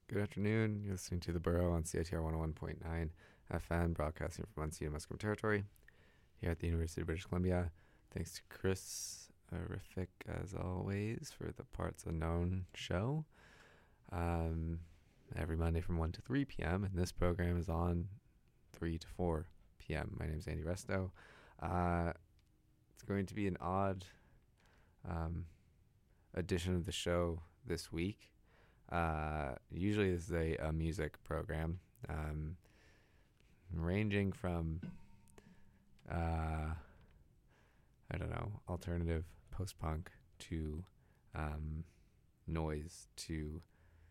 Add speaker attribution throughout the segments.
Speaker 1: Good afternoon. You're listening to The Burrow on CITR 101.9 FM, broadcasting from Unceded Musqueam Territory here at the University of British Columbia. Thanks to Chris Horrific, as always, for the Parts Unknown show. Every Monday from 1 to 3 p.m., and this program is on 3 to 4 p.m. My name is Andy Resto. It's going to be an odd edition of the show this week. Usually this is a music program, ranging from, alternative post-punk to noise to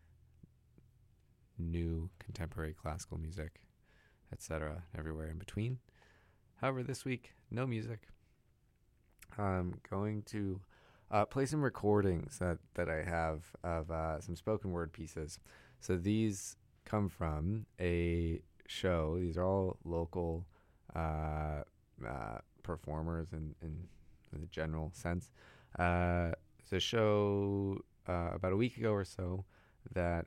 Speaker 1: new contemporary classical music, etc., everywhere in between. However, this week, no music. I'm going to play some recordings that I have of some spoken word pieces. So these come from a show. These are all local performers in the general sense. It's a show about a week ago or so that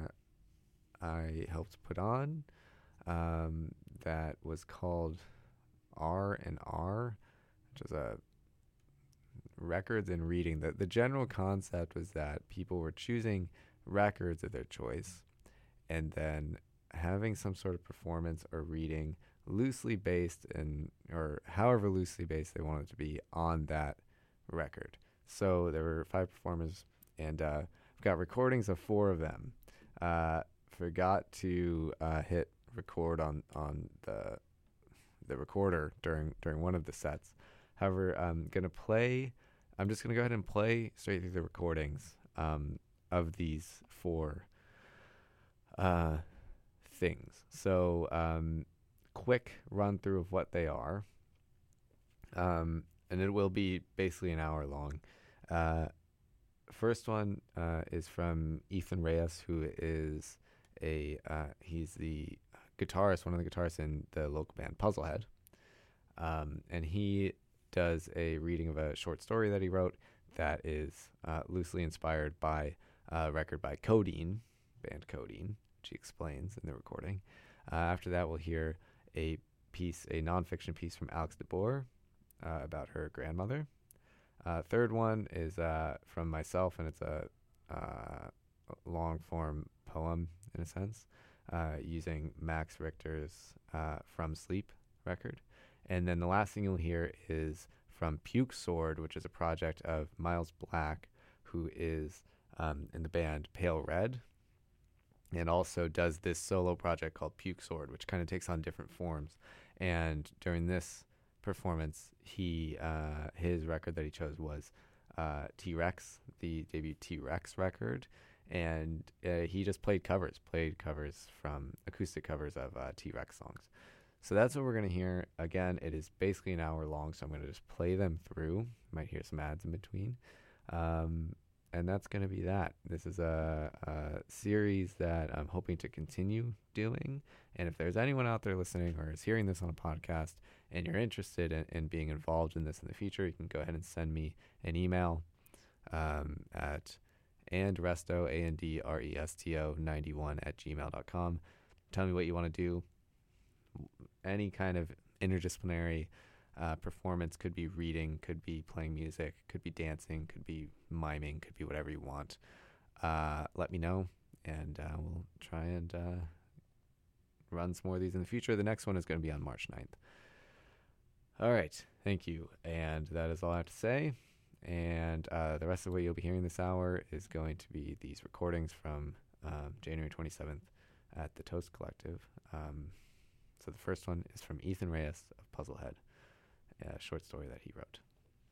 Speaker 1: I helped put on that was called R&R, which is a records and reading. The general concept was that people were choosing records of their choice and then having some sort of performance or reading loosely based or however loosely based they wanted to be on that record. So there were 5 performers, and I've got recordings of 4 of them. Forgot to hit record on the recorder during one of the sets. However, I'm just going to go ahead and play straight through the recordings of these 4 things. So, quick run through of what they are. And it will be basically an hour long. First one is from Ethan Reyes, who is he's the guitarist, one of the guitarists in the local band Puzzlehead. And he does a reading of a short story that he wrote that is loosely inspired by a record by Codeine, band Codeine, which he explains in the recording. After that, we'll hear a nonfiction piece from Alex DeBoer about her grandmother. Third one is from myself, and it's a long-form poem, in a sense, using Max Richter's From Sleep record. And then the last thing you'll hear is from Puke Sword, which is a project of Miles Black, who is in the band Pale Red, and also does this solo project called Puke Sword, which kind of takes on different forms. And during this performance, his record that he chose was T-Rex, the debut T-Rex record, and he just played covers from acoustic covers of T-Rex songs. So that's what we're going to hear. Again, it is basically an hour long, so I'm going to just play them through. You might hear some ads in between. And that's going to be that. This is a series that I'm hoping to continue doing. And if there's anyone out there listening or is hearing this on a podcast and you're interested in being involved in this in the future, you can go ahead and send me an email at andresto, ANDRESTO 91@gmail.com. Tell me what you want to do. Any kind of interdisciplinary performance. Could be reading, could be playing music, could be dancing, could be miming, could be whatever you want. Let me know, and we'll try and run some more of these in the future. The next one is going to be on March 9th. All right, thank you. And that is all I have to say. And the rest of what you'll be hearing this hour is going to be these recordings from January 27th at the Toast Collective. So the first one is from Ethan Reyes of Puzzlehead, a short story that he wrote.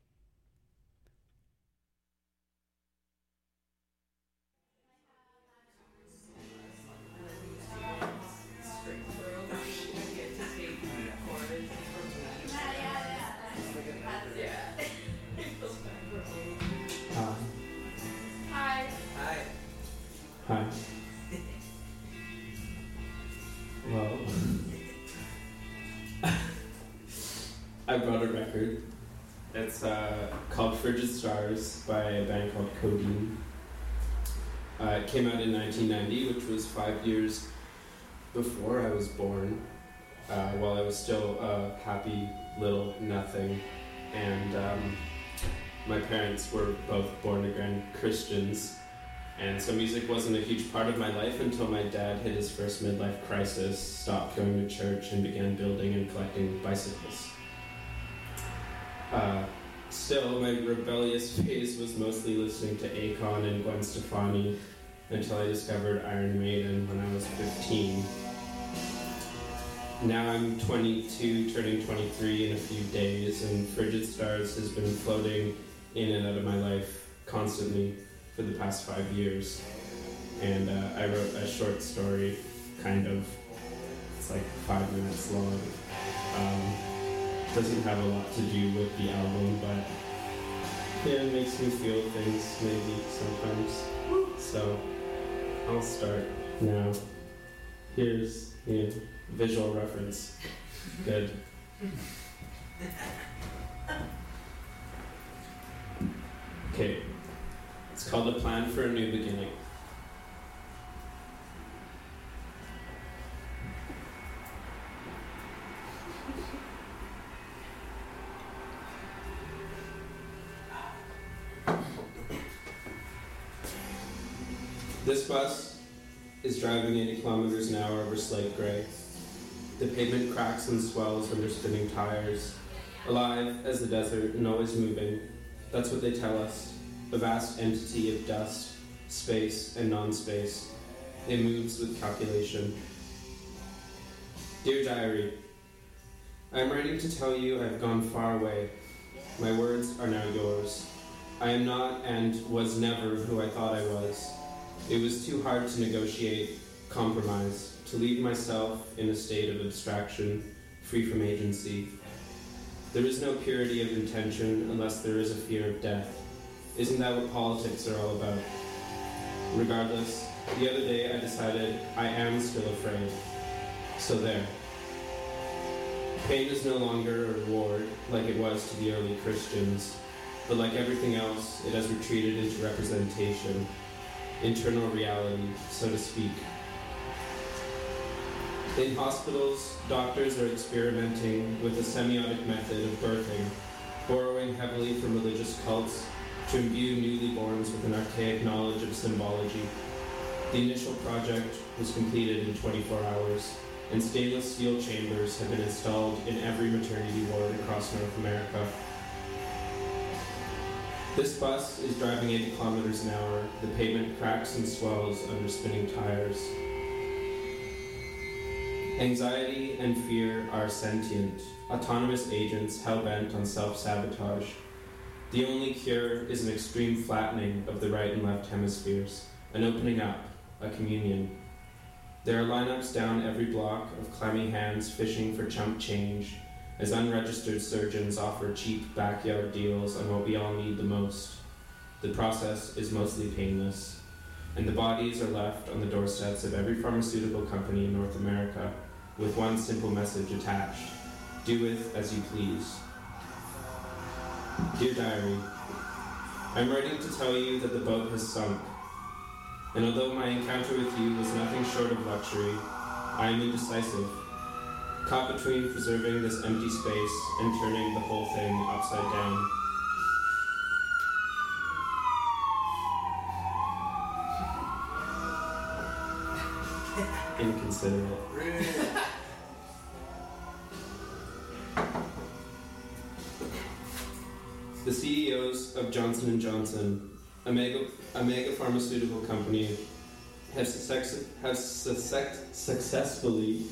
Speaker 2: Hi. Well, I brought a record. It's called Frigid Stars by a band called Codeine. It came out in 1990, which was 5 years before I was born, while I was still a happy little nothing. And my parents were both born-again Christians, and so music wasn't a huge part of my life until my dad hit his first midlife crisis, stopped going to church, and began building and collecting bicycles. Still, my rebellious phase was mostly listening to Akon and Gwen Stefani until I discovered Iron Maiden when I was 15. Now I'm 22, turning 23 in a few days, and Frigid Stars has been floating in and out of my life constantly for the past 5 years. And I wrote a short story, kind of. It's like 5 minutes long. Doesn't have a lot to do with the album, but yeah, it makes me feel things maybe sometimes. So I'll start now. Here's the visual reference. Good. Okay. It's called A Plan for a New Beginning. This bus is driving 80 kilometers an hour over slate gray. The pavement cracks and swells under spinning tires. Alive as the desert and always moving. That's what they tell us. A vast entity of dust, space, and non-space. It moves with calculation. Dear Diary, I am writing to tell you I have gone far away. My words are now yours. I am not and was never who I thought I was. It was too hard to negotiate, compromise, to leave myself in a state of abstraction, free from agency. There is no purity of intention unless there is a fear of death. Isn't that what politics are all about? Regardless, the other day I decided I am still afraid. So there. Pain is no longer a reward like it was to the early Christians, but like everything else, it has retreated into representation. Internal reality, so to speak. In hospitals, doctors are experimenting with a semiotic method of birthing, borrowing heavily from religious cults to imbue newlyborns with an archaic knowledge of symbology. The initial project was completed in 24 hours, and stainless steel chambers have been installed in every maternity ward across North America. This bus is driving 80 kilometers an hour. The pavement cracks and swells under spinning tires. Anxiety and fear are sentient, autonomous agents hell-bent on self-sabotage. The only cure is an extreme flattening of the right and left hemispheres, an opening up, a communion. There are lineups down every block of clammy hands fishing for chump change, as unregistered surgeons offer cheap backyard deals on what we all need the most. The process is mostly painless, and the bodies are left on the doorsteps of every pharmaceutical company in North America with one simple message attached: do with as you please. Dear Diary, I'm writing to tell you that the boat has sunk, and although my encounter with you was nothing short of luxury, I am indecisive. Caught between preserving this empty space and turning the whole thing upside down. Inconsiderate. The CEOs of Johnson & Johnson, a mega pharmaceutical company, have successfully.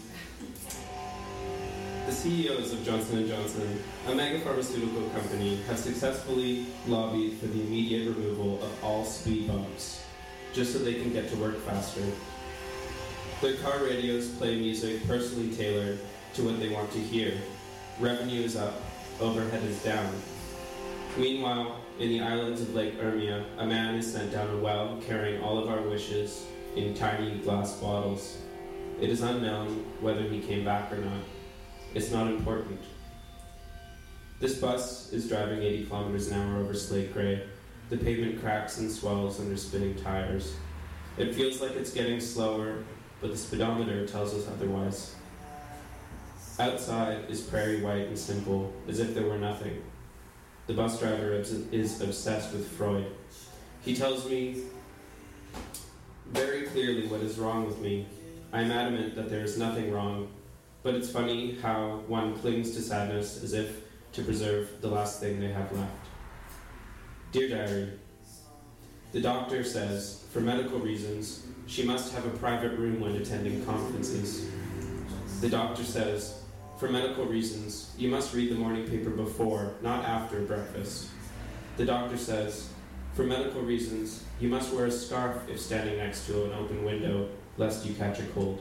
Speaker 2: The CEOs of Johnson & Johnson, a mega pharmaceutical company, have successfully lobbied for the immediate removal of all speed bumps, just so they can get to work faster. Their car radios play music personally tailored to what they want to hear. Revenue is up, overhead is down. Meanwhile, in the islands of Lake Ermia, a man is sent down a well carrying all of our wishes in tiny glass bottles. It is unknown whether he came back or not. It's not important. This bus is driving 80 kilometers an hour over slate gray. The pavement cracks and swells under spinning tires. It feels like it's getting slower, but the speedometer tells us otherwise. Outside is prairie white and simple, as if there were nothing. The bus driver is obsessed with Freud. He tells me very clearly what is wrong with me. I am adamant that there is nothing wrong, but it's funny how one clings to sadness as if to preserve the last thing they have left. Dear Diary, the doctor says, for medical reasons, she must have a private room when attending conferences. The doctor says, for medical reasons, you must read the morning paper before, not after breakfast. The doctor says, for medical reasons, you must wear a scarf if standing next to an open window, lest you catch a cold.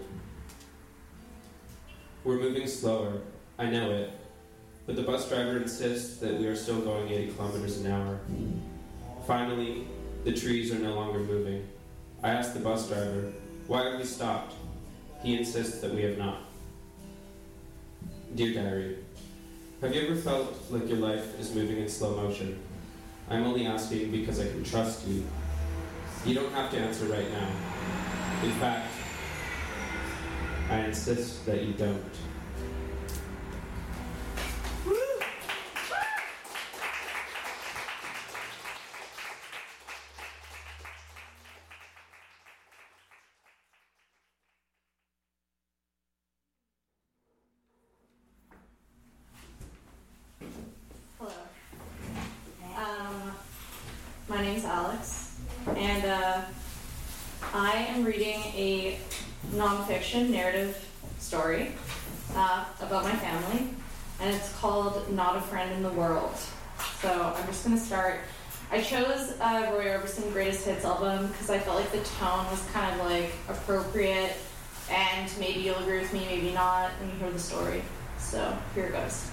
Speaker 2: We're moving slower, I know it, but the bus driver insists that we are still going 80 kilometers an hour. Finally, the trees are no longer moving. I ask the bus driver, why have we stopped? He insists that we have not. Dear Diary, have you ever felt like your life is moving in slow motion? I'm only asking because I can trust you. You don't have to answer right now. In fact, I insist that you don't.
Speaker 3: My name's Alex, and I am reading a nonfiction narrative story about my family, and it's called Not a Friend in the World. So I'm just going to start. I chose Roy Orbison Greatest Hits album because I felt like the tone was kind of like appropriate, and maybe you'll agree with me, maybe not, when you hear the story. So here it goes.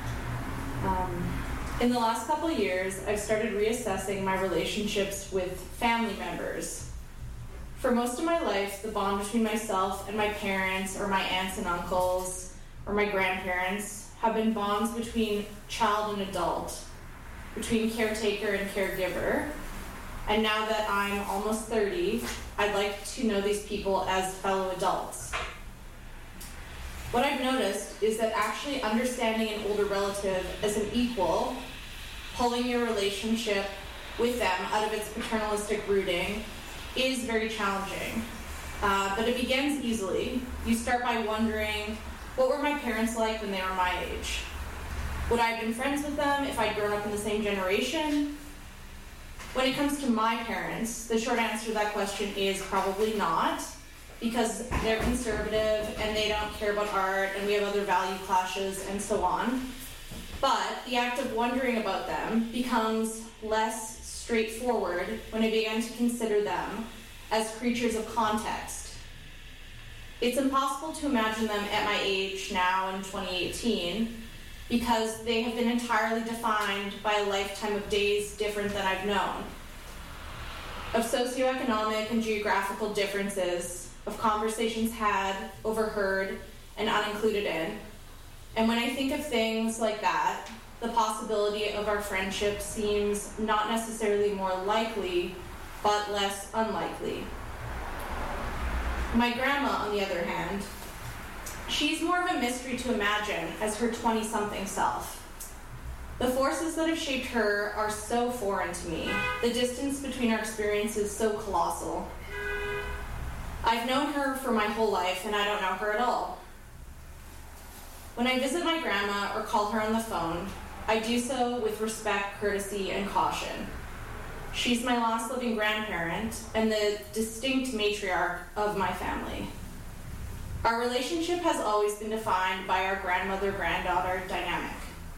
Speaker 3: In the last couple of years, I've started reassessing my relationships with family members. For most of my life, the bond between myself and my parents, or my aunts and uncles, or my grandparents, have been bonds between child and adult, between caretaker and caregiver. And now that I'm almost 30, I'd like to know these people as fellow adults. What I've noticed is that actually understanding an older relative as an equal, pulling your relationship with them out of its paternalistic rooting, is very challenging. But it begins easily. You start by wondering, what were my parents like when they were my age? Would I have been friends with them if I'd grown up in the same generation? When it comes to my parents, the short answer to that question is probably not, because they're conservative and they don't care about art and we have other value clashes and so on. But the act of wondering about them becomes less straightforward when I begin to consider them as creatures of context. It's impossible to imagine them at my age now in 2018 because they have been entirely defined by a lifetime of days different than I've known, of socioeconomic and geographical differences, of conversations had, overheard, and unincluded in. And when I think of things like that, the possibility of our friendship seems not necessarily more likely, but less unlikely. My grandma, on the other hand, she's more of a mystery to imagine as her 20-something self. The forces that have shaped her are so foreign to me. The distance between our experiences is so colossal. I've known her for my whole life, and I don't know her at all. When I visit my grandma or call her on the phone, I do so with respect, courtesy, and caution. She's my last living grandparent and the distinct matriarch of my family. Our relationship has always been defined by our grandmother-granddaughter dynamic.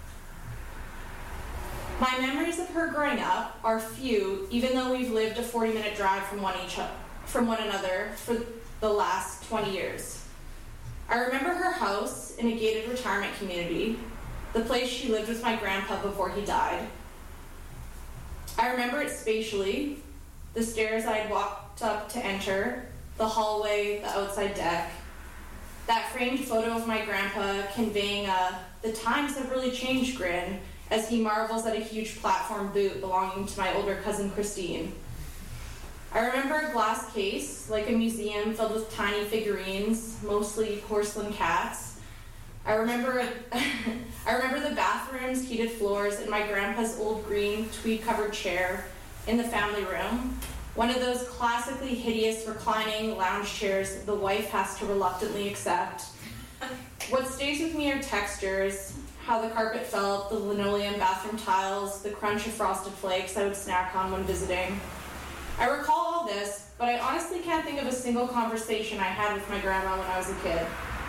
Speaker 3: My memories of her growing up are few, even though we've lived a 40-minute drive from one another for the last 20 years. I remember her house in a gated retirement community, the place she lived with my grandpa before he died. I remember it spatially, the stairs I had walked up to enter, the hallway, the outside deck, that framed photo of my grandpa conveying a "the times have really changed" grin as he marvels at a huge platform boot belonging to my older cousin Christine. I remember a glass case, like a museum filled with tiny figurines, mostly porcelain cats. I remember the bathroom's heated floors and my grandpa's old green tweed-covered chair in the family room, one of those classically hideous reclining lounge chairs the wife has to reluctantly accept. What stays with me are textures, how the carpet felt, the linoleum bathroom tiles, the crunch of frosted flakes I would snack on when visiting. I recall all this, but I honestly can't think of a single conversation I had with my grandma when I was a kid.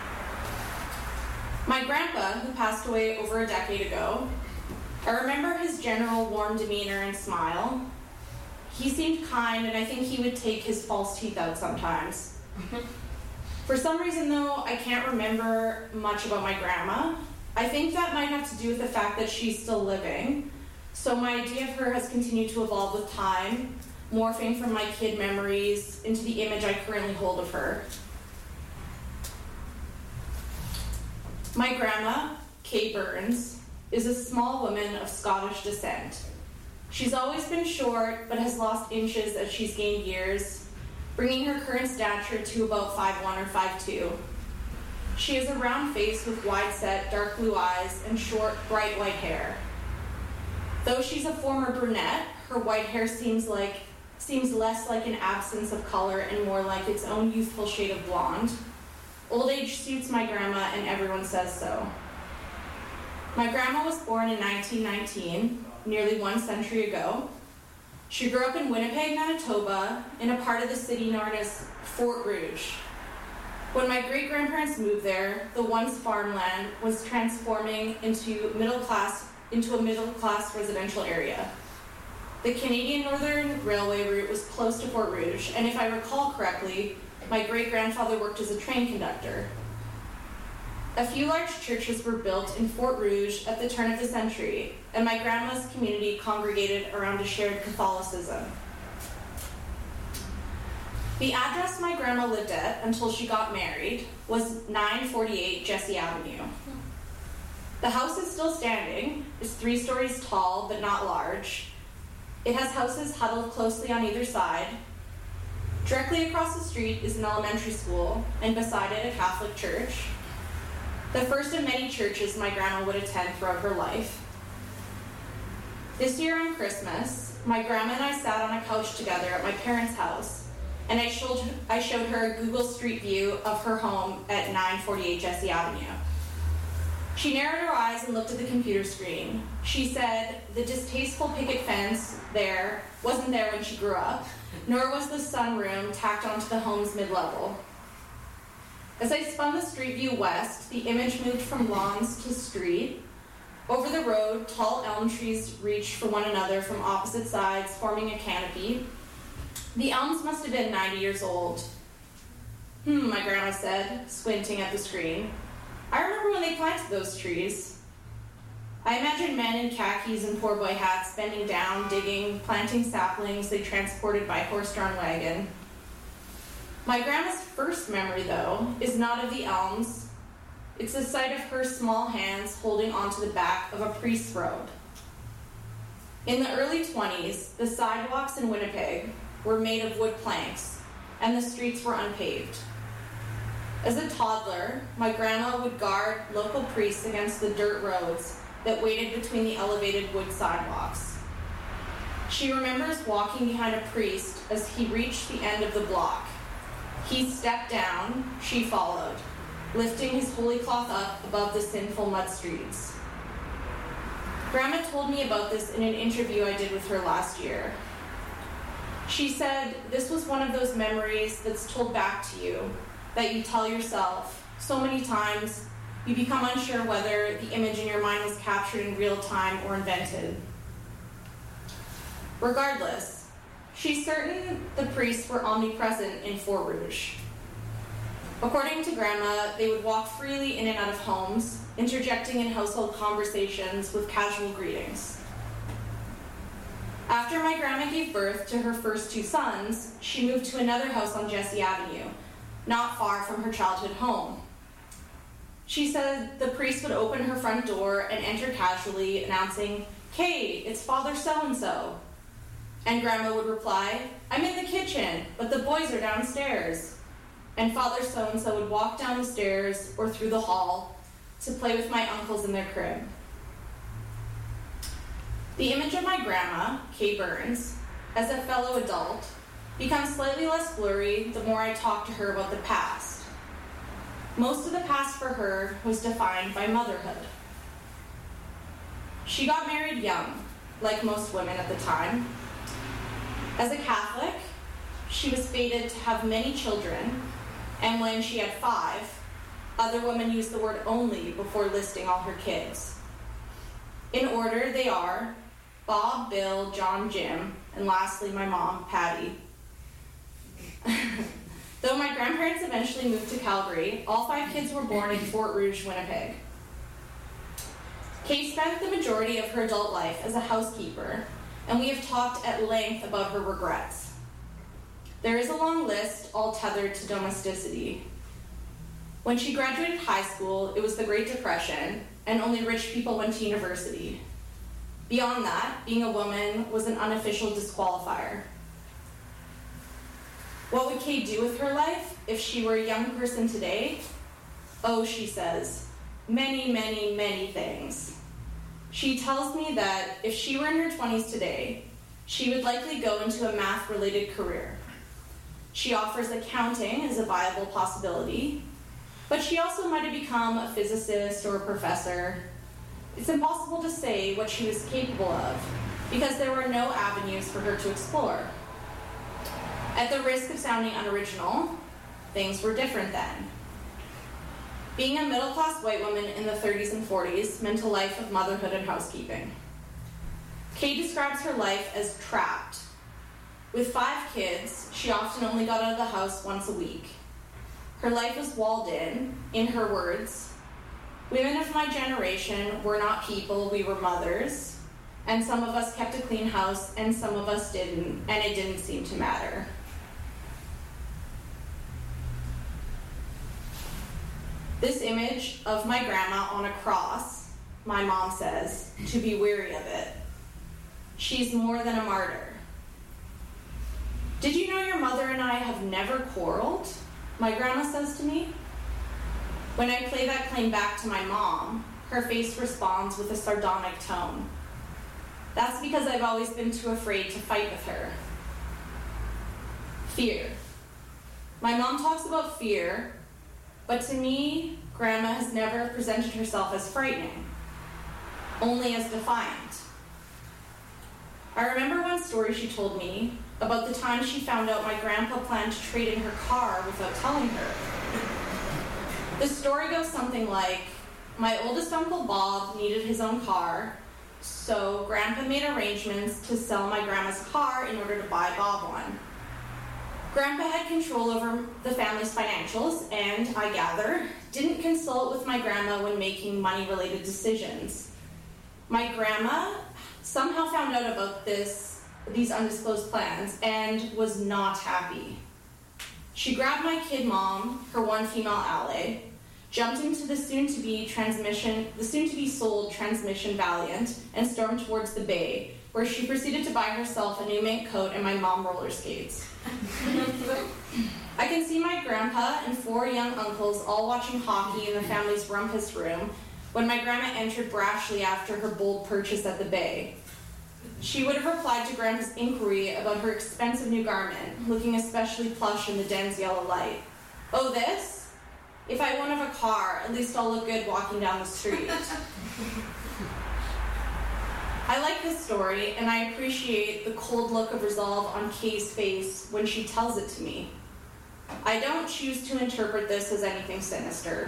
Speaker 3: My grandpa, who passed away over a decade ago, I remember his general warm demeanor and smile. He seemed kind, and I think he would take his false teeth out sometimes. For some reason, though, I can't remember much about my grandma. I think that might have to do with the fact that she's still living, so my idea of her has continued to evolve with time, morphing from my kid memories into the image I currently hold of her. My grandma, Kay Burns, is a small woman of Scottish descent. She's always been short, but has lost inches as she's gained years, bringing her current stature to about 5'1" or 5'2". She has a round face with wide-set, dark blue eyes and short, bright white hair. Though she's a former brunette, her white hair seems less like an absence of color and more like its own youthful shade of blonde. Old age suits my grandma, and everyone says so. My grandma was born in 1919, nearly 1 century ago. She grew up in Winnipeg, Manitoba, in a part of the city known as Fort Rouge. When my great-grandparents moved there, the once farmland was transforming into a middle-class residential area. The Canadian Northern Railway route was close to Fort Rouge, and if I recall correctly, my great-grandfather worked as a train conductor. A few large churches were built in Fort Rouge at the turn of the century, and my grandma's community congregated around a shared Catholicism. The address my grandma lived at until she got married was 948 Jesse Avenue. The house is still standing. It's 3 stories tall, but not large. It has houses huddled closely on either side. Directly across the street is an elementary school, and beside it a Catholic church. The first of many churches my grandma would attend throughout her life. This year on Christmas, my grandma and I sat on a couch together at my parents' house, and I showed her a Google Street View of her home at 948 Jesse Avenue. She narrowed her eyes and looked at the computer screen. She said the distasteful picket fence there wasn't there when she grew up, nor was the sunroom tacked onto the home's mid-level. As I spun the street view west, the image moved from lawns to street. Over the road, tall elm trees reached for one another from opposite sides, forming a canopy. The elms must have been 90 years old. My grandma said, squinting at the screen. I remember when they planted those trees. I imagine men in khakis and poor boy hats bending down, digging, planting saplings they transported by horse-drawn wagon. My grandma's first memory, though, is not of the elms. It's the sight of her small hands holding onto the back of a priest's robe. In the early 20s, the sidewalks in Winnipeg were made of wood planks, and the streets were unpaved. As a toddler, my grandma would guard local priests against the dirt roads that waited between the elevated wood sidewalks. She remembers walking behind a priest as he reached the end of the block. He stepped down, she followed, lifting his holy cloth up above the sinful mud streets. Grandma told me about this in an interview I did with her last year. She said this was one of those memories that's told back to you, that you tell yourself so many times you become unsure whether the image in your mind was captured in real time or invented. Regardless, she's certain the priests were omnipresent in Fort Rouge. According to Grandma, they would walk freely in and out of homes, interjecting in household conversations with casual greetings. After my grandma gave birth to her first 2 sons, she moved to another house on Jesse Avenue, not far from her childhood home. She said the priest would open her front door and enter casually, announcing, "Kay, it's Father so-and-so." And Grandma would reply, "I'm in the kitchen, but the boys are downstairs." And Father so-and-so would walk down the stairs or through the hall to play with my uncles in their crib. The image of my grandma, Kay Burns, as a fellow adult, becomes slightly less blurry the more I talk to her about the past. Most of the past for her was defined by motherhood. She got married young, like most women at the time. As a Catholic, she was fated to have many children, and when she had 5, other women used the word only before listing all her kids. In order, they are Bob, Bill, John, Jim, and lastly, my mom, Patty. Though my grandparents eventually moved to Calgary, all 5 kids were born in Fort Rouge, Winnipeg. Kay spent the majority of her adult life as a housekeeper, and we have talked at length about her regrets. There is a long list, all tethered to domesticity. When she graduated high school, it was the Great Depression, and only rich people went to university. Beyond that, being a woman was an unofficial disqualifier. What would Kay do with her life if she were a young person today? Oh, she says, many, many, many things. She tells me that if she were in her 20s today, she would likely go into a math-related career. She offers accounting as a viable possibility, but she also might have become a physicist or a professor. It's impossible to say what she was capable of because there were no avenues for her to explore. At the risk of sounding unoriginal, things were different then. Being a middle-class white woman in the 30s and 40s meant a life of motherhood and housekeeping. Kay describes her life as trapped. With 5 kids, she often only got out of the house once a week. Her life was walled in her words, "Women of my generation were not people, we were mothers, and some of us kept a clean house and some of us didn't, and it didn't seem to matter." This image of my grandma on a cross, my mom says, to be weary of it. She's more than a martyr. "Did you know your mother and I have never quarreled?" my grandma says to me. When I play that claim back to my mom, her face responds with a sardonic tone. That's because I've always been too afraid to fight with her. Fear. My mom talks about fear, but to me, Grandma has never presented herself as frightening, only as defiant. I remember one story she told me about the time she found out my grandpa planned to trade in her car without telling her. The story goes something like, my oldest Uncle Bob needed his own car, so Grandpa made arrangements to sell my grandma's car in order to buy Bob one. Grandpa had control over the family's financials and, I gather, didn't consult with my grandma when making money-related decisions. My grandma somehow found out about these undisclosed plans and was not happy. She grabbed my kid mom, her one female ally, jumped into the soon-to-be sold Transmission Valiant, and stormed towards the bay, where she proceeded to buy herself a new mink coat and my mom roller skates. I can see my grandpa and 4 young uncles all watching hockey in the family's rumpus room when my grandma entered brashly after her bold purchase at the bay. She would have replied to Grandpa's inquiry about her expensive new garment, looking especially plush in the dense yellow light. "Oh, this? If I won't have a car, at least I'll look good walking down the street." I like this story, and I appreciate the cold look of resolve on Kay's face when she tells it to me. I don't choose to interpret this as anything sinister.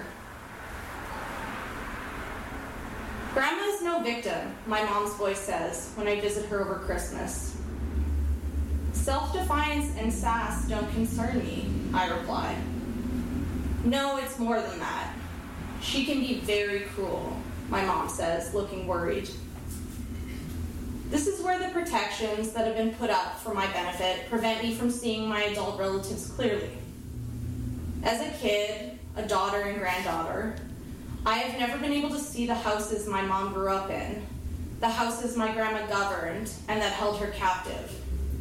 Speaker 3: Grandma is no victim, my mom's voice says when I visit her over Christmas. Self-defiance and sass don't concern me, I reply. No, it's more than that. She can be very cruel, my mom says, looking worried. This is where the protections that have been put up for my benefit prevent me from seeing my adult relatives clearly. As a kid, a daughter and granddaughter, I have never been able to see the houses my mom grew up in, the houses my grandma governed and that held her captive.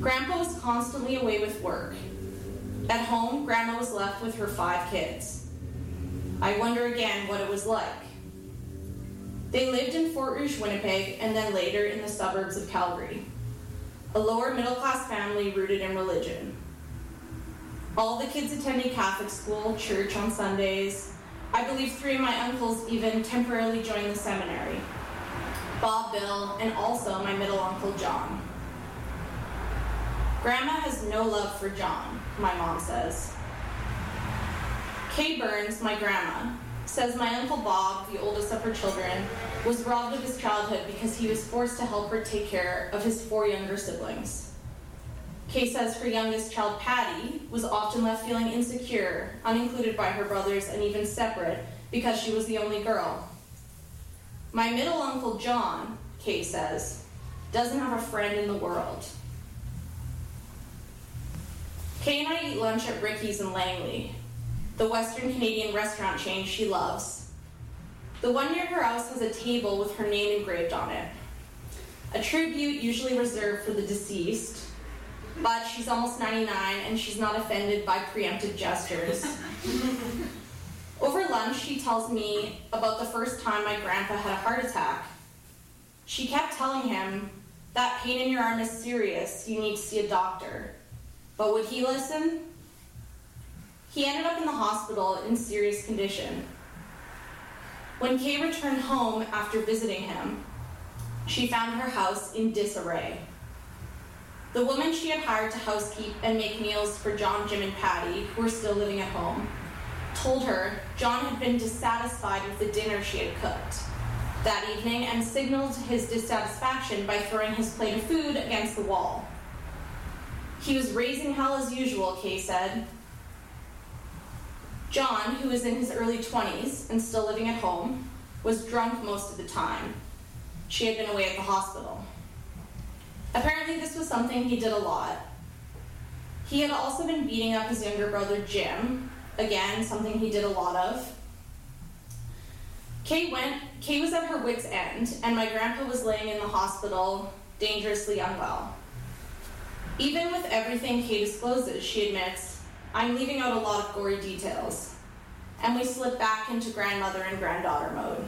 Speaker 3: Grandpa was constantly away with work. At home, Grandma was left with her 5 kids. I wonder again what it was like. They lived in Fort Rouge, Winnipeg, and then later in the suburbs of Calgary. A lower middle-class family rooted in religion. All the kids attended Catholic school, church on Sundays. I believe 3 of my uncles even temporarily joined the seminary. Bob, Bill, and also my middle uncle, John. Grandma has no love for John, my mom says. Kay Burns, my grandma, says my Uncle Bob, the oldest of her children, was robbed of his childhood because he was forced to help her take care of his 4 younger siblings. Kay says her youngest child, Patty, was often left feeling insecure, unincluded by her brothers, and even separate because she was the only girl. My middle uncle, John, Kay says, doesn't have a friend in the world. Kay and I eat lunch at Ricky's in Langley, the Western Canadian restaurant chain she loves. The one near her house has a table with her name engraved on it. A tribute usually reserved for the deceased, but she's almost 99 and she's not offended by preemptive gestures. Over lunch, she tells me about the first time my grandpa had a heart attack. She kept telling him, "That pain in your arm is serious, you need to see a doctor." But would he listen? He ended up in the hospital in serious condition. When Kay returned home after visiting him, she found her house in disarray. The woman she had hired to housekeep and make meals for John, Jim, and Patty, who were still living at home, told her John had been dissatisfied with the dinner she had cooked that evening and signaled his dissatisfaction by throwing his plate of food against the wall. He was raising hell as usual, Kay said. John, who was in his early 20s and still living at home, was drunk most of the time. She had been away at the hospital. Apparently this was something he did a lot. He had also been beating up his younger brother Jim, again, something he did a lot of. Kay was at her wit's end, and my grandpa was laying in the hospital, dangerously unwell. Even with everything Kay discloses, she admits, "I'm leaving out a lot of gory details," and we slip back into grandmother and granddaughter mode.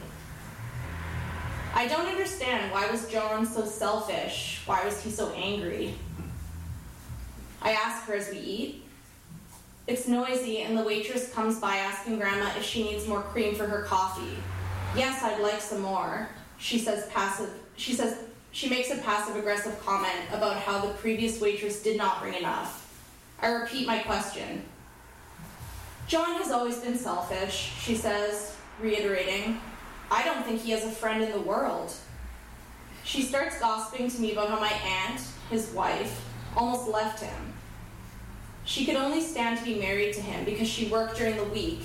Speaker 3: I don't understand, why was John so selfish? Why was he so angry? I ask her as we eat. It's noisy, and the waitress comes by asking Grandma if she needs more cream for her coffee. "Yes, I'd like some more," she makes a passive-aggressive comment about how the previous waitress did not bring enough. I repeat my question. "John has always been selfish," she says, reiterating. "I don't think he has a friend in the world." She starts gossiping to me about how my aunt, his wife, almost left him. She could only stand to be married to him because he worked during the week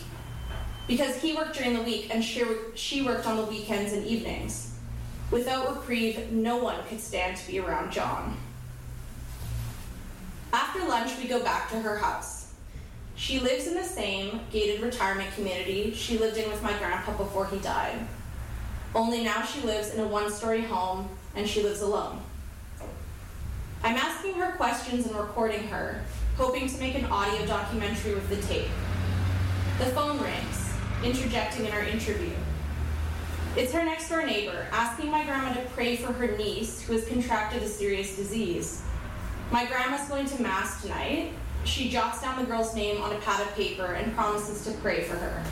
Speaker 3: and she worked on the weekends and evenings. Without reprieve, no one could stand to be around John. After lunch, we go back to her house. She lives in the same gated retirement community she lived in with my grandpa before he died. Only now she lives in a 1-story home and she lives alone. I'm asking her questions and recording her, hoping to make an audio documentary with the tape. The phone rings, interjecting in our interview. It's her next-door neighbor, asking my grandma to pray for her niece who has contracted a serious disease. My grandma's going to Mass tonight. She jots down the girl's name on a pad of paper and promises to pray for her.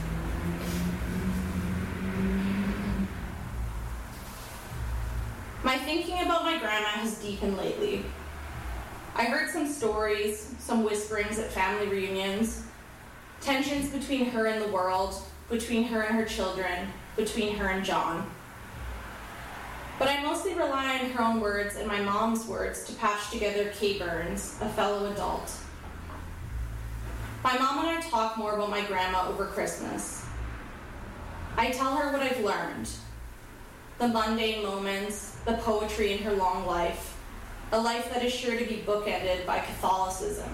Speaker 3: My thinking about my grandma has deepened lately. I heard some stories, some whisperings at family reunions, tensions between her and the world, between her and her children, between her and John. But I mostly rely on her own words and my mom's words to patch together Kay Burns, a fellow adult. My mom and I talk more about my grandma over Christmas. I tell her what I've learned, the mundane moments, the poetry in her long life, a life that is sure to be bookended by Catholicism.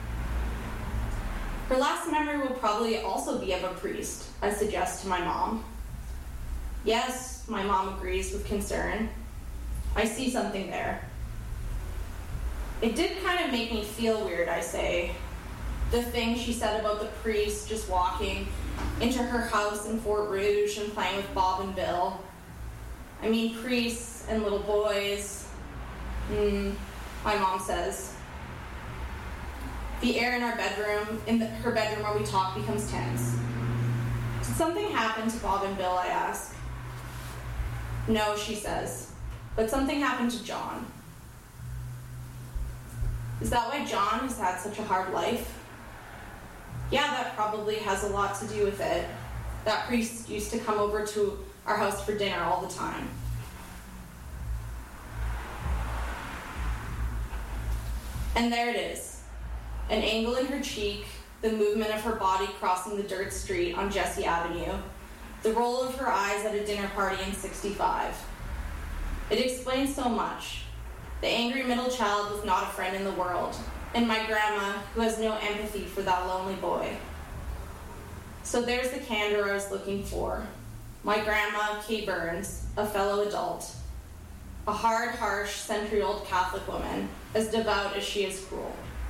Speaker 3: Her last memory will probably also be of a priest, I suggest to my mom. Yes, my mom agrees with concern. I see something there. It did kind of make me feel weird, I say. The thing she said about the priest just walking into her house in Fort Rouge and playing with Bob and Bill. I mean, priests and little boys. My mom says. The air in our bedroom, her bedroom where we talk, becomes tense. Did something happen to Bob and Bill, I ask. No, she says, but something happened to John. Is that why John has had such a hard life? Yeah, that probably has a lot to do with it. That priest used to come over to our house for dinner all the time. And there it is. An angle in her cheek, the movement of her body crossing the dirt street on Jesse Avenue, the roll of her eyes at a dinner party in 65. It explains so much. The angry middle child with not a friend in the world, and my grandma, who has no empathy for that lonely boy. So there's the candor I was looking for. My grandma, Kay Burns, a fellow adult. A hard, harsh, century-old Catholic woman, as devout as she is cruel.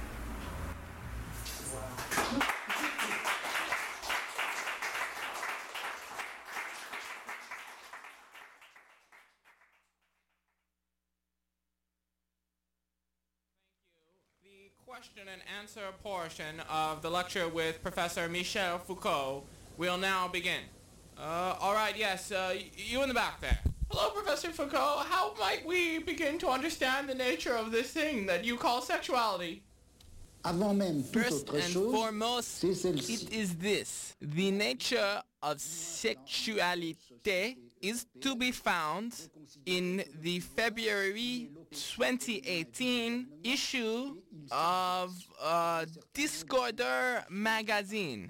Speaker 4: Question and answer portion of the lecture with Professor Michel Foucault will now begin. All right, yes, you in the back there. Hello, Professor Foucault. How might we begin to understand the nature of this thing that you call sexuality?
Speaker 5: First and foremost, it is this. The nature of sexuality is to be found in the February 2018 issue of Discorder magazine.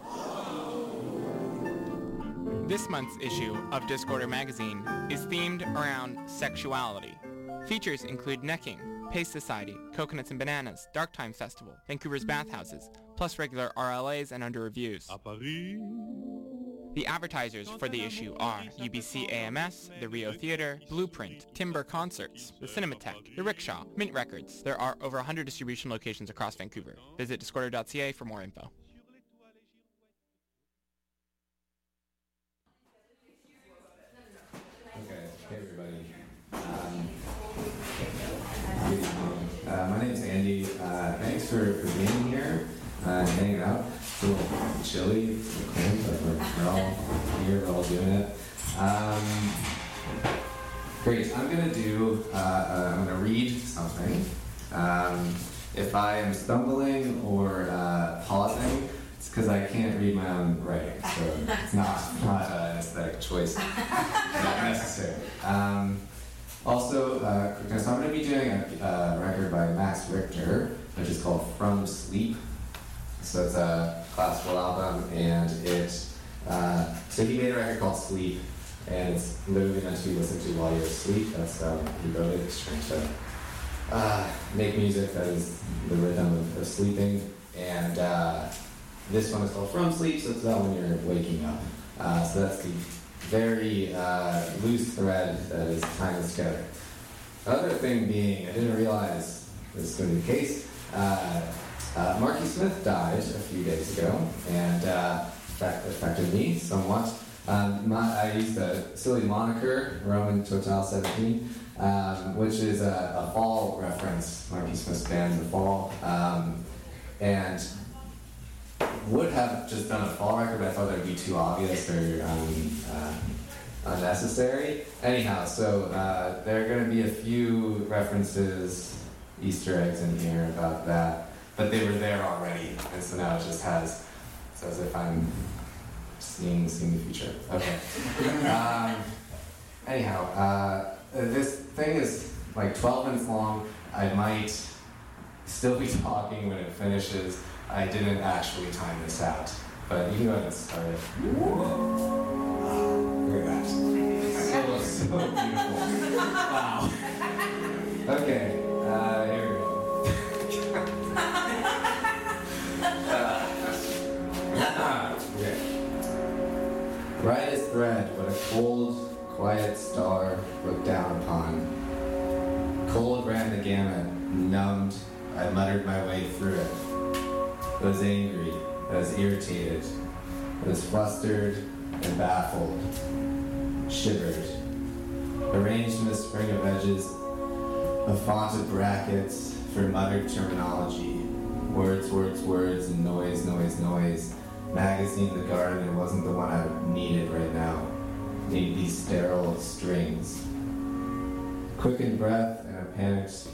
Speaker 4: This month's issue of Discorder magazine is themed around sexuality. Features include necking, Pace Society, Coconuts and Bananas, Dark Time Festival, Vancouver's Bathhouses, plus regular RLAs and under reviews. The advertisers for the issue are UBC AMS, the Rio Theatre, Blueprint, Timber Concerts, the Cinematheque, the Rickshaw, Mint Records. There are over 100 distribution locations across Vancouver. Visit discorder.ca for more info.
Speaker 1: Okay, hey everybody. My name is Andy. Thanks for being here and hanging out. It's a little chilly, cold, but we're all here, we're all doing it. Great, I'm gonna read something. If I am stumbling or pausing, it's because I can't read my own writing, so it's not an aesthetic choice, not necessary. Also, so I'm going to be doing a record by Max Richter, which is called From Sleep. So it's a classical album, and so he made a record called Sleep, and it's literally meant to be listened to while you're asleep. That's how he wrote it. He's trying to make music that is the rhythm of sleeping, and this one is called From Sleep, so it's not when you're waking up. So that's the very loose thread that is tying us together. The other thing being, I didn't realize this was going to be the case. Marky Smith died a few days ago, and affected me somewhat. I used a silly moniker, Roman Total 17, which is a Fall reference, Marky Smith's band, The Fall, and would have just done a Fall record, but I thought that would be too obvious or unnecessary. Anyhow, so there are going to be a few references, Easter eggs in here about that, but they were there already, and so now it just has, so as if I'm seeing the future. Okay. Anyhow, this thing is like 12 minutes long. I might still be talking when it finishes. I didn't actually time this out, but you can go ahead and start it. Look at that. So beautiful. Wow. Okay, here we go. Okay. Bright as thread, but a cold, quiet star looked down upon. Cold ran the gamut.
Speaker 2: numbed, I muttered my way through it. I was angry, I was irritated, I was flustered and baffled, shivered. Arranged in a string of edges, a font of brackets for muttered terminology. Words, words, words, and noise, noise, noise. Magazine The Garden, it wasn't the one I needed right now. Need these sterile strings. Quickened breath and a panicked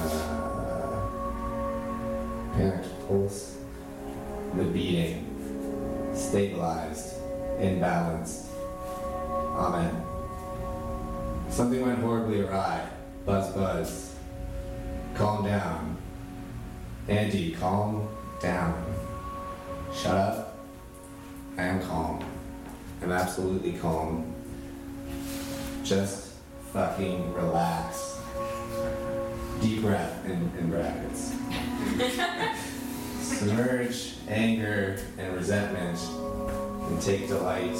Speaker 2: pulse. The beating. Stabilized. Imbalanced. Amen. Something went horribly awry. Buzz, buzz. Calm down. Andy, calm down. Shut up. I am calm. I'm absolutely calm. Just fucking relax. Deep breath in brackets. Submerge anger and resentment and take delight,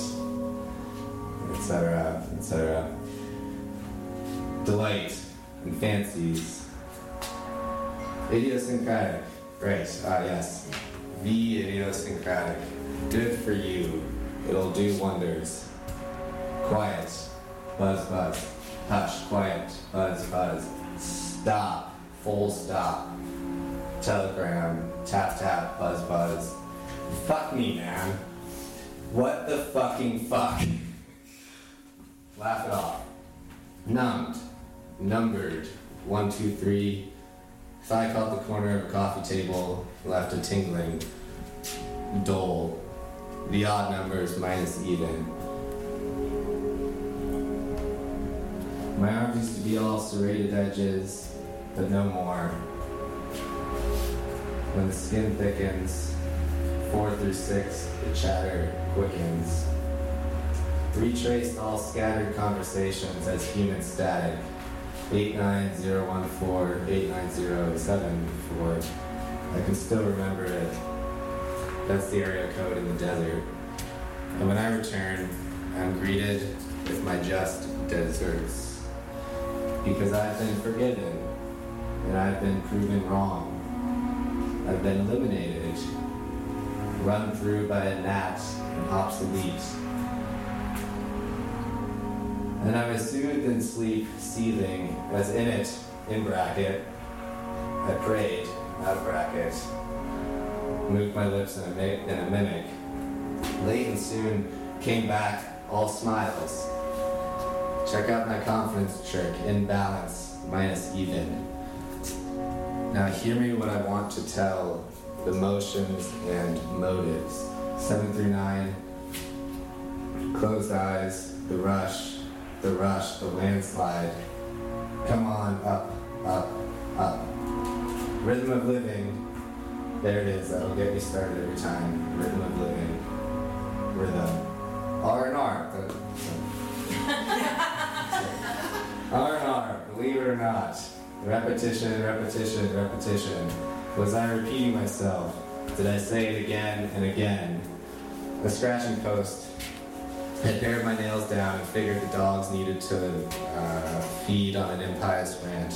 Speaker 2: etc., etc. Delight and fancies. Idiosyncratic. Right, yes. Be idiosyncratic. Good for you. It'll do wonders. Quiet. Buzz, buzz. Hush, quiet. Buzz, buzz. Stop. Full stop. Telegram. Tap, tap. Buzz, buzz. Fuck me, man. What the fucking fuck? Laugh it off. Numbed. Numbered. 1, 2, 3. Thigh caught the corner of a coffee table. Left a tingling. Dull. The odd numbers minus even. My arms used to be all serrated edges, but no more. When the skin thickens, 4 through 6, the chatter quickens. Retraced all scattered conversations as human static. 89014, 89074. I can still remember it. That's the area code in the desert. And when I return, I'm greeted with my just deserts. Because I've been forgiven, and I've been proven wrong. I've been eliminated, run through by a gnat and obsolete. And I was soothed in sleep, seething, as in it, in bracket, I prayed, out of bracket, moved my lips in a mimic. Late and soon came back, all smiles. Check out my confidence trick, in balance, minus even. Now hear me what I want to tell, the motions and motives. 7 through 9, closed eyes, the rush, the landslide. Come on, up, up, up. Rhythm of living, there it is, that'll get me started every time. Rhythm of living, rhythm. R&R. R&R, believe it or not. Repetition, repetition, repetition. Was I repeating myself? Did I say it again and again? The scratching post. I pared my nails down and figured the dogs needed to feed on an impious rant.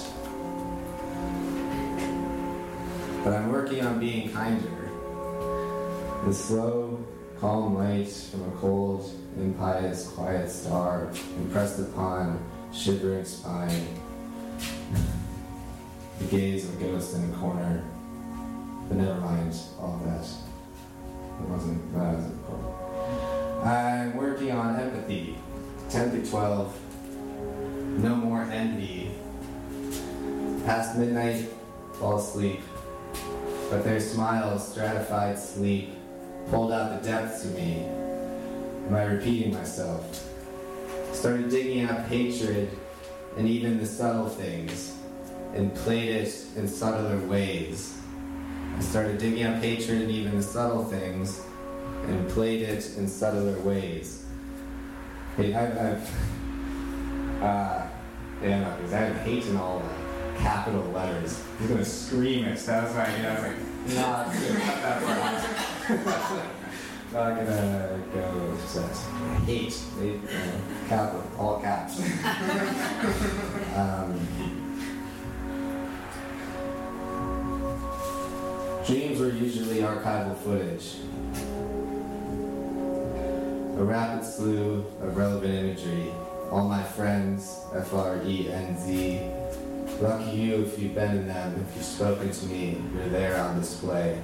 Speaker 2: But I'm working on being kinder. The slow, calm light from a cold, impious, quiet star impressed upon shivering spine. The gaze of a ghost in a corner. But never mind all that. It wasn't cool. I'm working on empathy. 10 through 12. No more envy. Past midnight, fall asleep. But their smiles, stratified sleep, pulled out the depths of me. Am I repeating myself? Started digging up hatred and even the subtle things, and played it in subtler ways. I started digging up hatred and even the subtle things, and played it in subtler ways. Hey, I have hate in all the capital letters. I'm gonna scream it, so that was my idea. I was like, nah, I'm gonna cut that part out. Not gonna go obsessed. Hate, capital, all
Speaker 6: Dreams were usually archival footage. A rapid slew of relevant imagery. All my friends, F-R-E-N-Z. Lucky you if you've been in them, if you've spoken to me, you're there on display.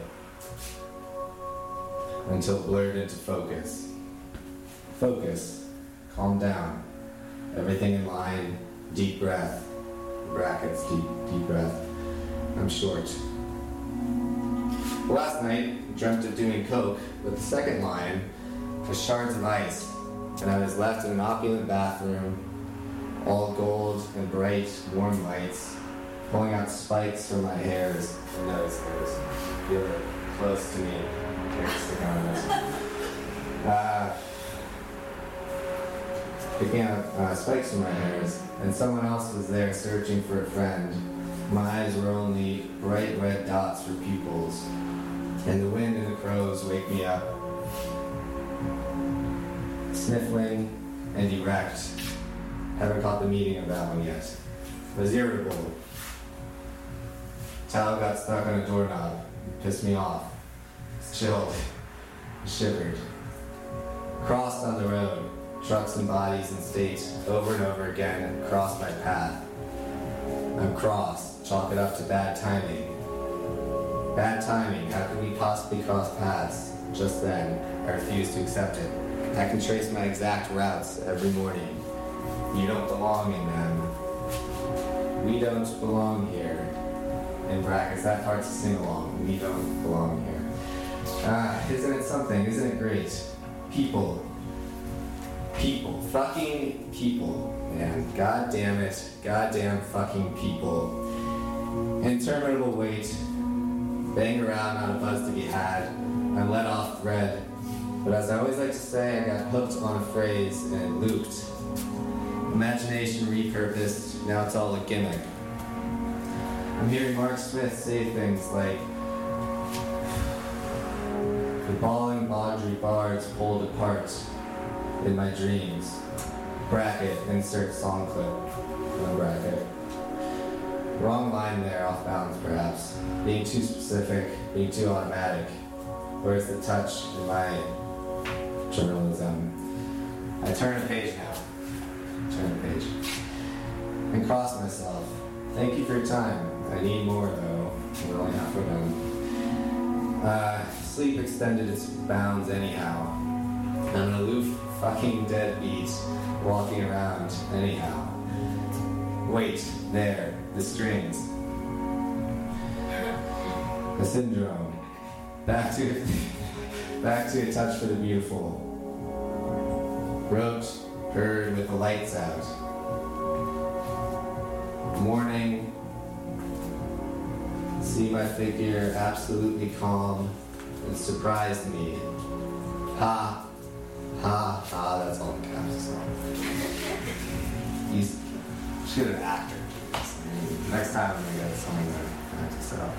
Speaker 6: Until blurred into focus. Focus. Calm down. Everything in line. Deep breath. Brackets, deep breath. I'm short. Last night, I dreamt of doing coke, but the second line was shards of ice, and I was left in an opulent bathroom, all gold and bright, warm lights, pulling out spikes from my hairs. I noticed those. Feel it close to me. Stick on this. Picking out spikes from my hairs, and someone else was there searching for a friend. My eyes were only bright red dots for pupils, and the wind and the crows wake me up. Sniffling and erect. Haven't caught the meaning of that one yet. Was irritable. Towel got stuck on a doorknob. Pissed me off. Chilled. Shivered. Crossed on the road. Trucks and bodies in state. Over and over again. Crossed my path. I'm crossed. Chalk it up to bad timing. Bad timing. How could we possibly cross paths? Just then, I refused to accept it. I can trace my exact routes every morning. You don't belong in them. We don't belong here. In brackets, that part's a sing-along. We don't belong here. Isn't it something? Isn't it great? People. People. Fucking people. Man, god damn it. Goddamn fucking people. Interminable wait. Bang around, not a buzz to be had. I'm let off thread. But as I always like to say, I got hooked on a phrase and it looped. Imagination repurposed, now it's all a gimmick. I'm hearing Mark Smith say things like, the bawling laundry bards pulled apart in my dreams. Bracket, insert song clip. No bracket. Wrong line there, off balance perhaps. Being too specific, being too automatic. Where's the touch in my journalism? I turn a page now. Turn a page. And cross myself. Thank you for your time. I need more though. We're only halfway done. Sleep extended its bounds anyhow. I'm an aloof fucking deadbeat walking around anyhow. Wait, there, the strings. The syndrome. Back to a touch for the beautiful. Wrote, heard with the lights out. Morning. See my figure absolutely calm. It surprised me. Ha, ha, ha, that's all in caps. He's should an actor. Next time I'm gonna get someone that I have to set up.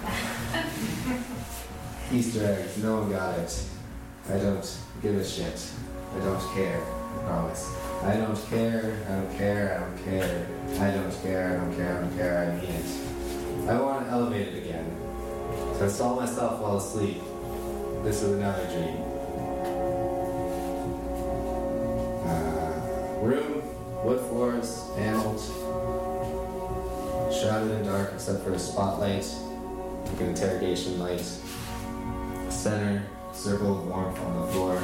Speaker 6: Easter eggs, no one got it. I don't give a shit. I don't care, I promise. I don't care, I don't care, I don't care. I don't care, I don't care, I don't care, I mean it. I want to elevate it again. So I saw myself while asleep. This is another dream. Room, wood floors, paneled, shrouded in dark except for a spotlight, like an interrogation light. Center, circle of warmth on the floor.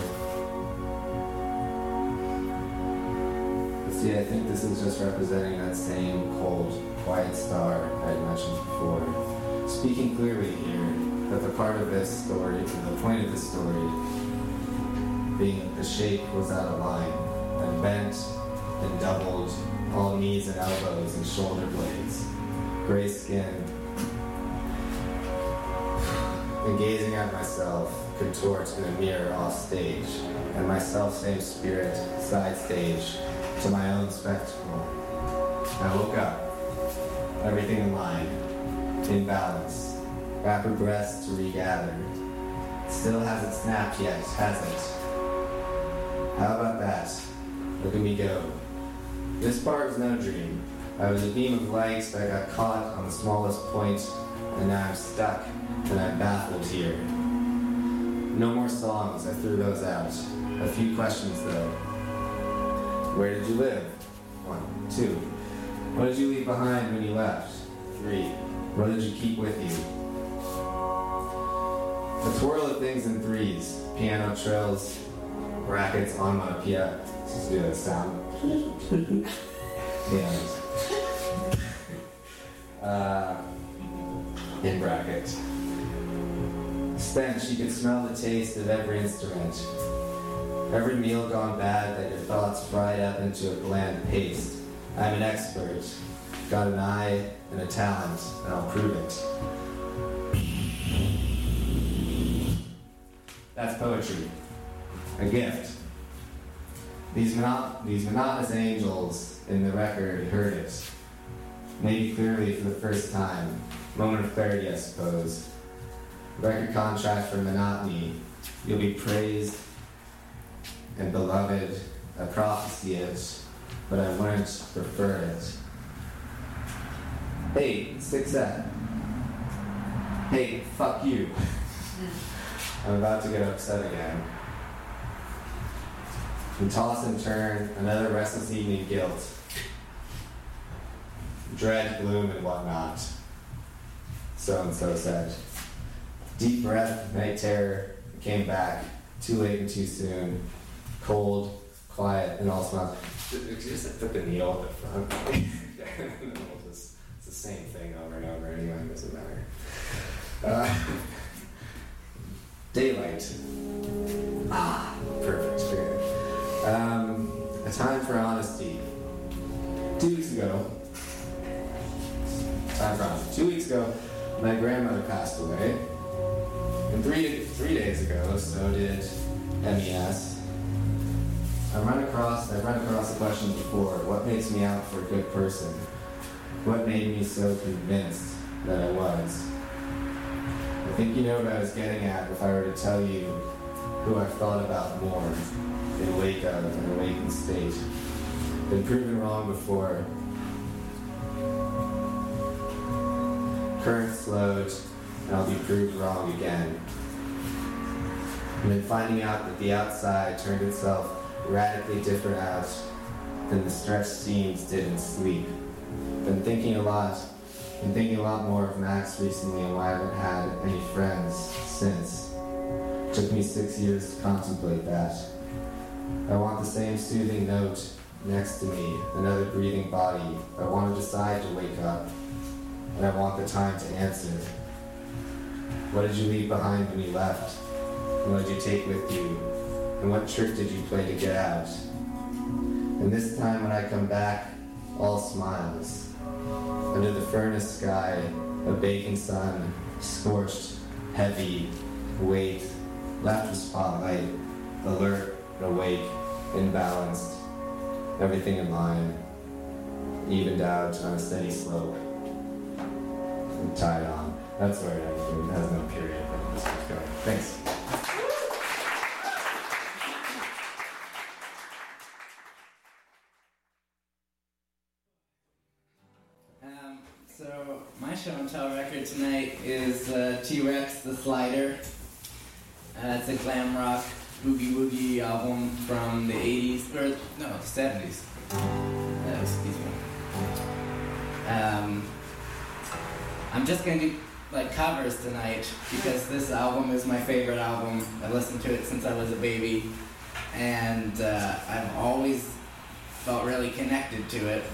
Speaker 6: But see, I think this is just representing that same cold, quiet star I had mentioned before. Speaking clearly here, that the part of this story, the point of this story, being that the shape was out of line, and bent and doubled, all knees and elbows and shoulder blades, gray skin, and gazing at myself, contort in a mirror off stage, and my self-same spirit, side stage, to my own spectacle. I woke up, everything in line, in balance, rapid breaths to regather. Still hasn't snapped yet, has it? How about that? Look at me go. This part was no dream. I was a beam of light that got caught on the smallest point and now I'm stuck, and I'm baffled here. No more songs, I threw those out. A few questions though. Where did you live? 1, 2. What did you leave behind when you left? 3. What did you keep with you? A twirl of things in threes. Piano trills, brackets, onomatopoeia. Let's do that sound. In bracket. Stench, you could smell the taste of every instrument. Every meal gone bad that your thoughts fried up into a bland paste. I'm an expert. Got an eye and a talent, and I'll prove it. That's poetry. A gift. These monotonous angels in the record heard it. Maybe clearly for the first time. Moment of clarity, I suppose. Record contract for monotony. You'll be praised and beloved. I prophesy it, but I wouldn't prefer it. Hey, 6 Hey, fuck you. I'm about to get upset again. And toss and turn, another restless evening guilt. Dread, gloom, and whatnot. So-and-so said. Deep breath, night terror, came back. Too late and too soon. Cold, quiet, and all smiles. Just put the needle at the front. It's the same thing over and over anyway, it doesn't matter. Daylight. Perfect. Good. A time for honesty. 2 weeks ago, 2 weeks ago, my grandmother passed away. And three days ago, so did MES. I've run across the question before. What makes me out for a good person? What made me so convinced that I was? I think you know what I was getting at if I were to tell you who I've thought about more in wake of an awakened state. Been proven wrong before. Current slowed, and I'll be proved wrong again. And then finding out that the outside turned itself radically different out than the stretched seams did in sleep. Been thinking a lot more of Max recently and why I haven't had any friends since. Took me 6 years to contemplate that. I want the same soothing note next to me, another breathing body. I want to decide to wake up, and I want the time to answer. What did you leave behind when you left? And what did you take with you? And what trick did you play to get out? And this time when I come back, all smiles. Under the furnace sky, a baking sun, scorched, heavy, weight, laughter spotlight, alert, awake, imbalanced, everything in line, evened out on a steady slope, and tied on. That's where it has no period, but let's keep going. Thanks.
Speaker 5: So my show and tell record tonight is T-Rex the Slider. It's a glam rock boogie woogie album from the 80s, or no, 70s. Excuse me. I'm just gonna do like covers tonight because this album is my favorite album. I've listened to it since I was a baby, and I've always felt really connected to it.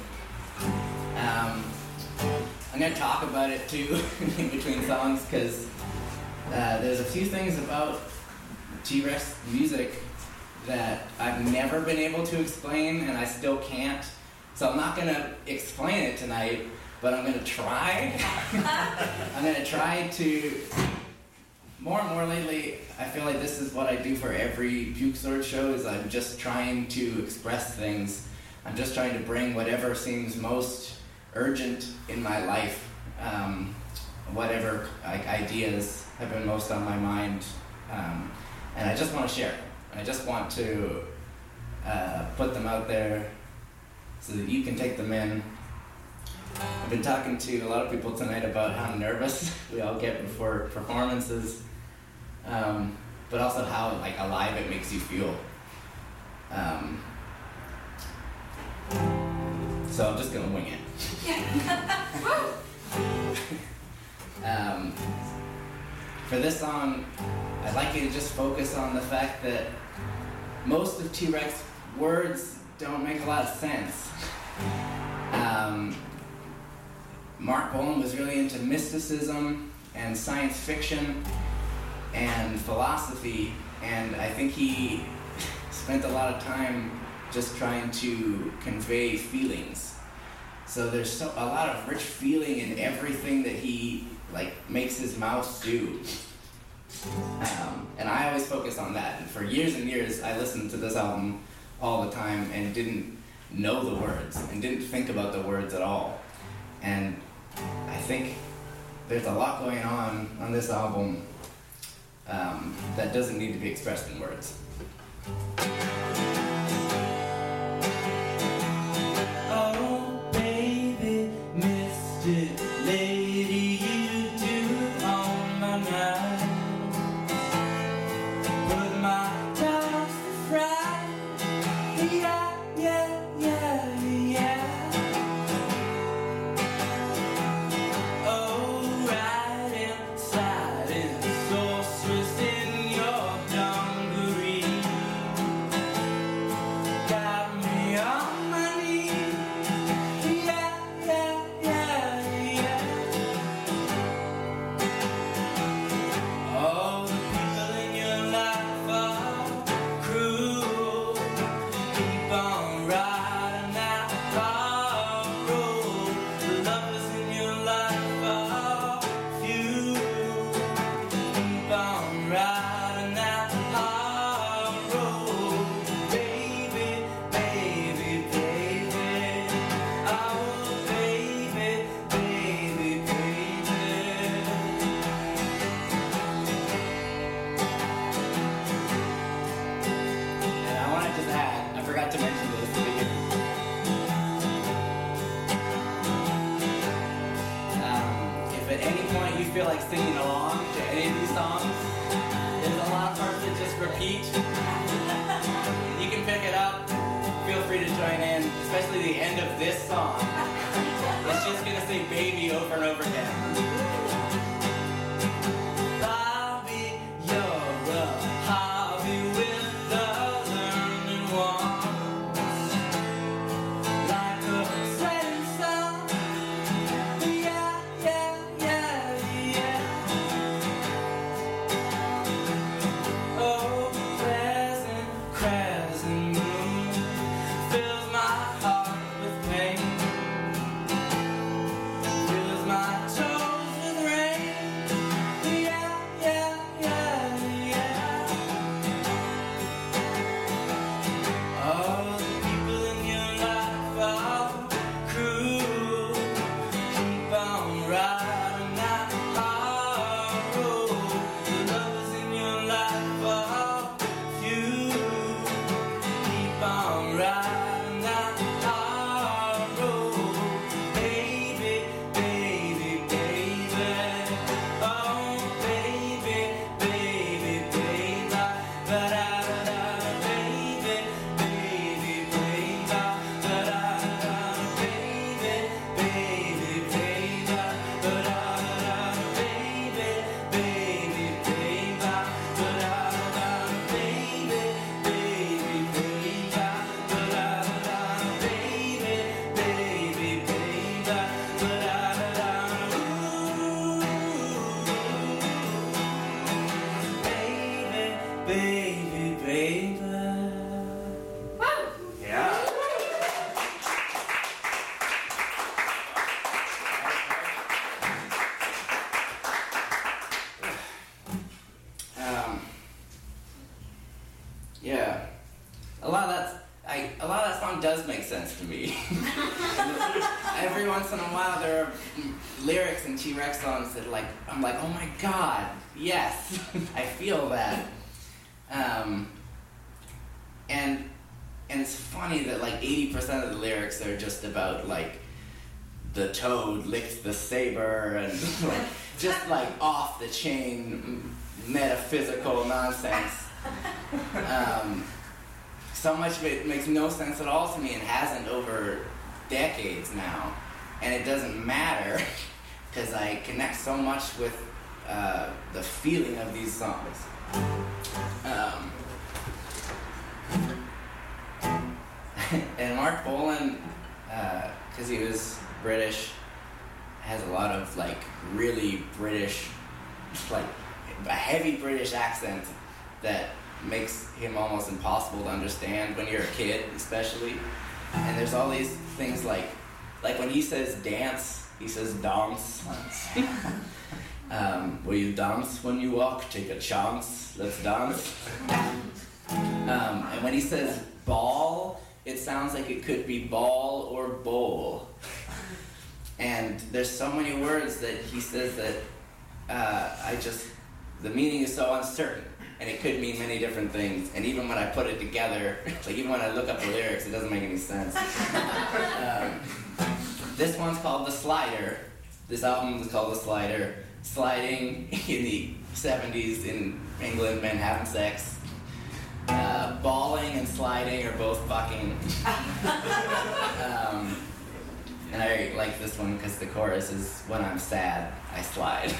Speaker 5: I'm going to talk about it too in between songs because there's a few things about T-Rex music that I've never been able to explain and I still can't. So I'm not going to explain it tonight, but I'm going to try. I'm going to try to... More and more lately, I feel like this is what I do for every Puke Sword show is I'm just trying to express things. I'm just trying to bring whatever seems most urgent in my life, whatever ideas have been most on my mind, and I just want to share it. I just want to put them out there so that you can take them in I've been talking to a lot of people tonight about how nervous we all get before performances, but also how like alive it makes you feel. So I'm just gonna wing it. For this song, I'd like you to just focus on the fact that most of T-Rex words don't make a lot of sense. Mark Bolan was really into mysticism and science fiction and philosophy, and I think he spent a lot of time just trying to convey feelings. So there's a lot of rich feeling in everything that he makes his mouth do. And I always focus on that. And for years and years, I listened to this album all the time and didn't know the words and didn't think about the words at all. And I think there's a lot going on this album that doesn't need to be expressed in words. Oh, baby, mystic lady, you do on my mind. Put my dogs to fry. Yeah, yeah, yeah, yeah. Oh, right inside in sorceress in your dungaree. Got me on my knees. Yeah, yeah, yeah, yeah. All the people in your life are cruel. Keep on riding that hard road. The lovers in your life are few. Keep on riding that hard road. Baby, baby, baby. Oh, baby, baby, baby. And I want to just add, I forgot to mention this at the beginning. If at any point you feel like singing along to any of these songs, there's a lot of parts that just repeat. You can pick it up. Feel free to join in, especially the end of this song. It's just gonna say baby over and over again. Bobby, you're a hobby with the learning ones. Like a sweating sun. Yeah, yeah, yeah, yeah. Oh, pleasant crescent moon fills my heart with pain. Fills my toes with rain. Yeah, yeah, yeah, yeah. All the people in your life are cruel. Keep on riding that hard road. The lovers in your life are few. Keep on riding that hard road. Baby, baby, baby. Oh, baby, baby, baby. Ba-da-da-da, baby, baby, baby. Da-da-da-da, baby, baby, baby. Ba-da-da-da, baby, baby, baby. Da-da-da-da, baby, baby, baby. Da-da-da-da, baby, baby, baby. Da-da-da-da, baby, baby, baby. Yeah. Yeah. A lot of that song does make sense to me. Every once in a while, there are lyrics in T-Rex songs that I'm like, oh my god, yes, I feel that. And it's funny that 80% of the lyrics are just about the toad licked the saber, and like, just like off the chain metaphysical nonsense. So much of it makes no sense at all to me and hasn't over decades now. And it doesn't matter because I connect so much with the feeling of these songs. And Mark Bolan, because he was British, has a lot of like really British, like a heavy British accent that makes him almost impossible to understand when you're a kid, especially. And there's all these things like when he says dance, he says dance. Will you dance when you walk? Take a chance. Let's dance. And when he says ball, it sounds like it could be ball or bowl. And there's so many words that he says that the meaning is so uncertain. And it could mean many different things. And even when I put it together, like even when I look up the lyrics, it doesn't make any sense. This one's called The Slider. This album is called The Slider. Sliding in the 70s in England meant having sex. Balling and sliding are both fucking. And I like this one because the chorus is, when I'm sad, I slide.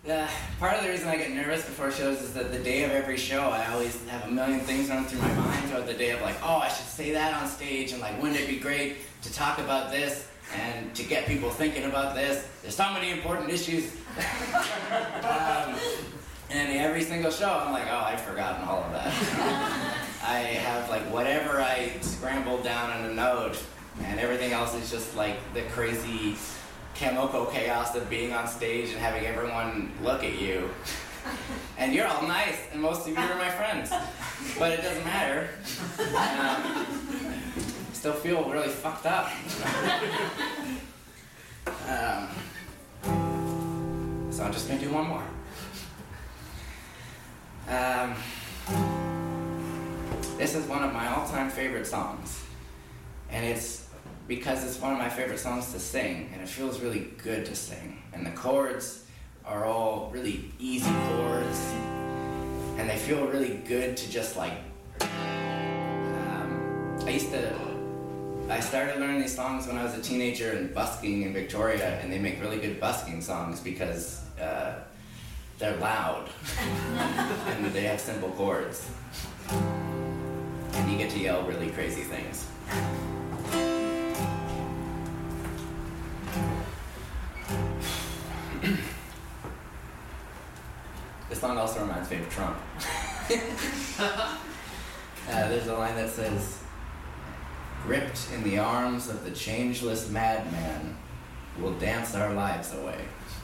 Speaker 5: Part of the reason I get nervous before shows is that the day of every show, I always have a million things run through my mind throughout the day of like, oh, I should say that on stage, and like, wouldn't it be great to talk about this and to get people thinking about this? There's so many important issues. And every single show, I'm like, oh, I've forgotten all of that. I have like whatever I scrambled down in a note, and everything else is just like the crazy chemical chaos of being on stage and having everyone look at you. And you're all nice, and most of you are my friends. But it doesn't matter. Still feel really fucked up. So I'm just gonna do one more. This is one of my all-time favorite songs. And it's because it's one of my favorite songs to sing, and it feels really good to sing. And the chords are all really easy chords, and they feel really good to just like... I started learning these songs when I was a teenager and busking in Victoria, and they make really good busking songs because they're loud, and they have simple chords. And you get to yell really crazy things. This song also reminds me of Trump. There's a line that says, "Gripped in the arms of the changeless madman, we'll dance our lives away."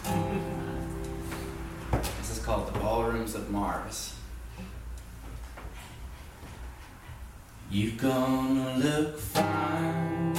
Speaker 5: This is called The Ballrooms of Mars. You're gonna look fine